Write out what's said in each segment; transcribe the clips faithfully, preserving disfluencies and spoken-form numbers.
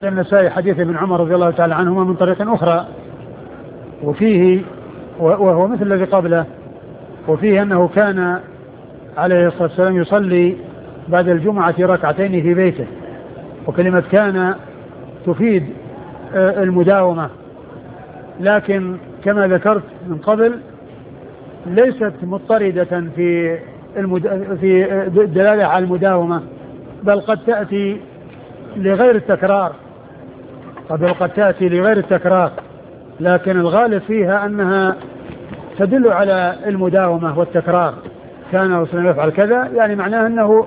النسائي حديث ابن عمر رضي الله تعالى عنهما من طريق أخرى، وفيه وهو مثل الذي قبله، وفيه أنه كان عليه الصلاة والسلام يصلي بعد الجمعة ركعتين في بيته. وكلمة كان تفيد المداومة، لكن كما ذكرت من قبل ليست مضطردة في المد... في الدلالة على المداومة، بل قد تأتي لغير التكرار بل قد تأتي لغير التكرار لكن الغالب فيها أنها تدل على المداومة والتكرار. كان رسول الله يفعل كذا، يعني معناه أنه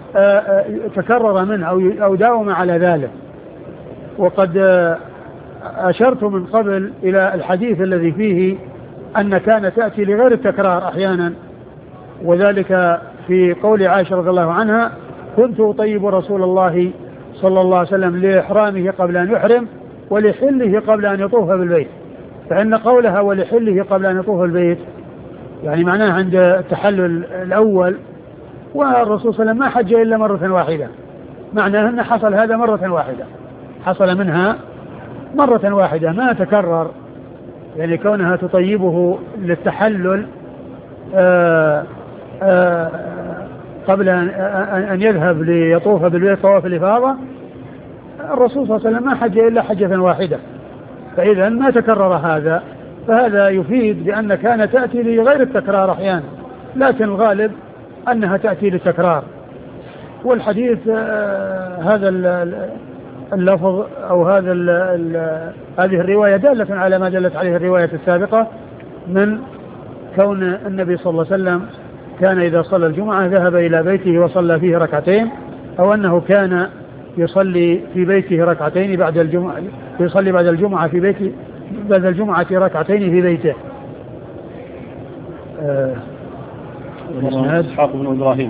تكرر منه أو داوم على ذلك. وقد أشرت من قبل إلى الحديث الذي فيه أن كان تأتي لغير التكرار أحيانا، وذلك في قول عائشة رضي الله عنها: كنت أطيب رسول الله صلى الله عليه وسلم لإحرامه قبل أن يحرم ولحله قبل أن يطوف بالبيت. فإن قولها ولحله قبل أن يطوف بالبيت يعني معناه عند التحلل الأول، والرسول صلى الله عليه وسلم ما حج إلا مرة واحدة، معناه أن حصل هذا مرة واحدة، حصل منها مرة واحدة ما تكرر، يعني كونها تطيبه للتحلل آآ آآ قبل أن يذهب ليطوف بالبيت طواف الإفاضة. الرسول صلى الله عليه وسلم ما حج إلا حجة واحدة، فإذا ما تكرر هذا، فهذا يفيد بأن كان تأتي لغير التكرار أحيانا، لكن الغالب أنها تأتي للتكرار. والحديث هذا اللفظ أو هذا هذه الرواية دالة على ما دلت عليه الرواية السابقة من كون النبي صلى الله عليه وسلم كان إذا صلى الجمعة ذهب إلى بيته وصلى فيه ركعتين، أو أنه كان يصلي في بيته ركعتين بعد الجمعة، يصلي بعد الجمعة في بيته بعد الجمعة ركعتين في بيته. آه إسحاق بن إبراهيم